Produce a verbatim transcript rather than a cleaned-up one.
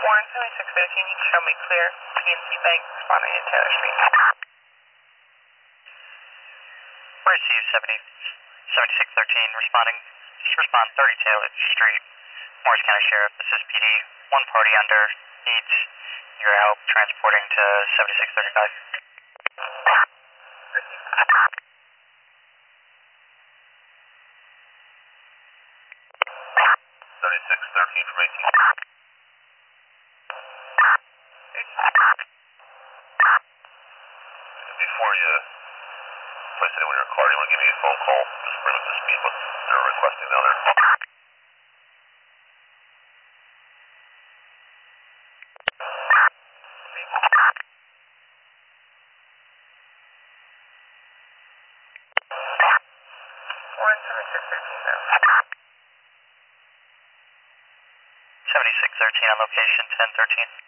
Warren, seventy-six thirteen, you can show me clear. P N C Bank responding in Taylor Street. Receive seventy, seventy-six thirteen, responding, just respond thirty Taylor Street, Morris County Sheriff. This is P D. One party under needs your help transporting to seventy-six thirty-five. seventy-six thirteen from eighteen. Before you place anyone in your car, you want to give me a phone call, just bring up to speed what they're requesting down there. Warren, seventy-six thirteen, though. seventy-six thirteen on location, ten thirteen.